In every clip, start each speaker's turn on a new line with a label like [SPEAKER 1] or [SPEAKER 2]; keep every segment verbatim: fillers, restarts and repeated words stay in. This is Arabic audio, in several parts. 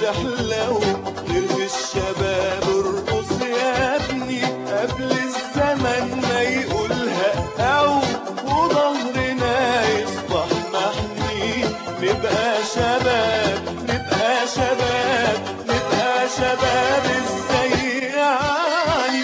[SPEAKER 1] تحلو غير في الشباب. ارقص يا ابني قبل الزمن ما يقولها او وظهرنا يصبح محني. نبقى شباب نبقى شباب نبقى شباب ازاي يعني.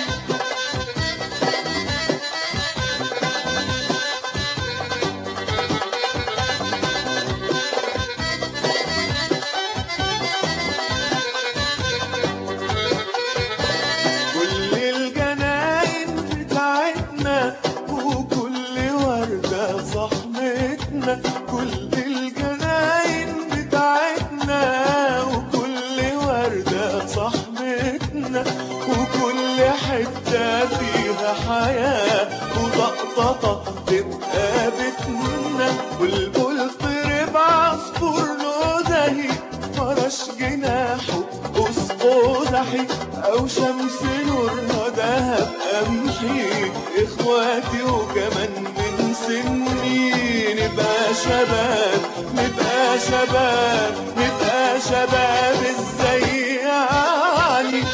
[SPEAKER 1] كل الجناين بتاعتنا وكل وردة صحنتنا. كل الجناين بتاعتنا وكل وردة صحنتنا. وكل حتة فيها حياة وطقطقة تبقى بيتنا. والبلطر بعصفور له زهي فرش جناحه قوس قزحي. أو شمس نورها دهب قمحي. إخواتي وكمان من سني نبقى شباب نبقى شباب نبقى شباب ازاي يعني.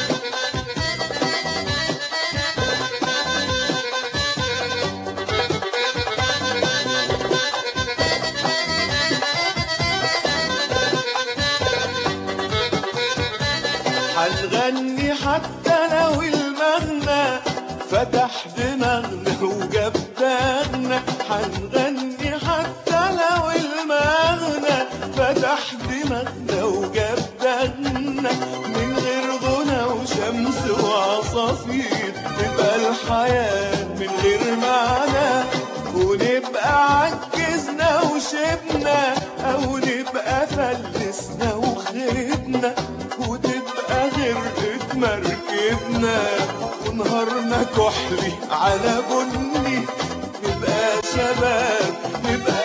[SPEAKER 1] هنغني حتى لو المغنى فتح دماغنا وجاب داغنا. هنغني حتى لو المغنى فتح دماغنا وجاب داغنا. من غير غنى وشمس وعصافير تبقى الحياة من غير معنى. ونبقى عجزنا وشبنا أو نبقى فلسنا وخربنا. وتبقى غرقت مركبنا ونهارنا كحلي على بني. نبقى شباب نبقى